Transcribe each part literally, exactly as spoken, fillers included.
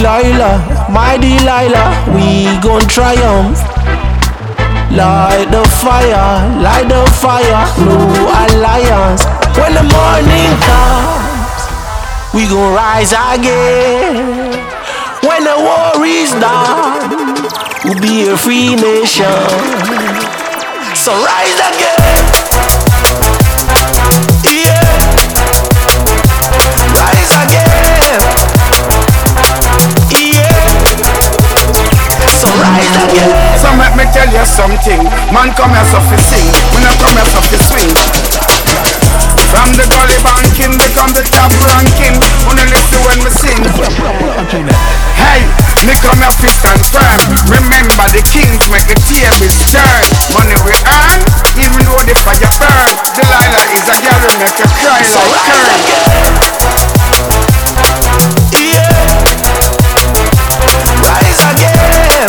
Delilah, my Delilah, we gon' triumph. Light the fire, light the fire, no alliance. When the morning comes, we gon' rise again. When the war is done, we'll be a free nation. So rise again, yeah. Rise again, yeah. So rise again. So let me tell you something. Man come here so fi sing, we not come here so fi swing. From the gully banking become the top ranking. Wanna listen when we sing. Hey, me come here fist and firm. Remember the kings make the tables turn. Money we earn, even though the fire burn. Delilah is a girl who make you cry so like her. Yeah. Rise again.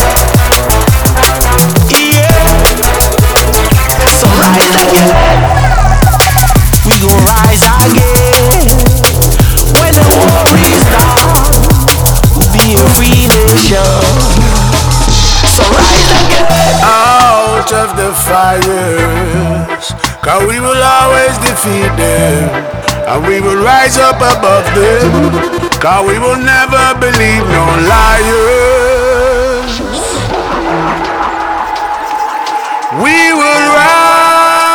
Yeah. So rise again. We gon' rise again. When the war is done, we'll be a free nation. So rise again. Out of the fires, cause we will always defeat them. And we will rise up above them, cause we will never believe no liars. We will rise.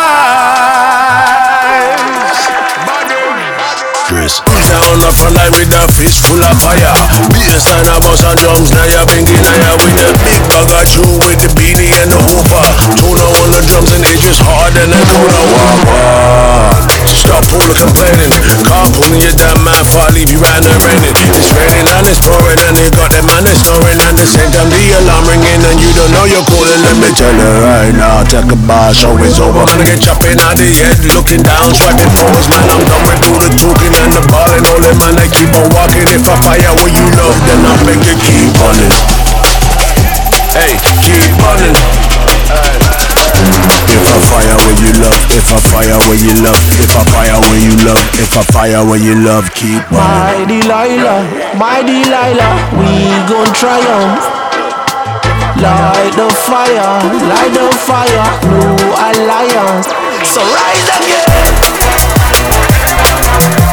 Chris down the front line with a fist full of fire. Bass and a bus and drums, now you're blinking, now you're with the big bag of chew with the beanie and the hooper. Tuna on the drums and it's just hard and they go to war. Stop all the complaining, car pulling you down, man, far leave you right in the raining. It's raining and it's pouring and you got them man that's snoring. And the same time the alarm ringing and you don't know you're calling. Let me tell you right now, take a bar, show is over. Man, get chopping out the head, looking down, swiping photos. Man, I'm done with all the talking and the balling. All them man, they keep on walking. If I fire what you love, then I'll make you keep running. Hey, keep running. If I fire where you love, if I fire where you love, if I fire where you love, if I fire where you love, keep My running. Delilah, my Delilah, we gon' triumph. Light the fire, light the fire, no alliance. So rise again.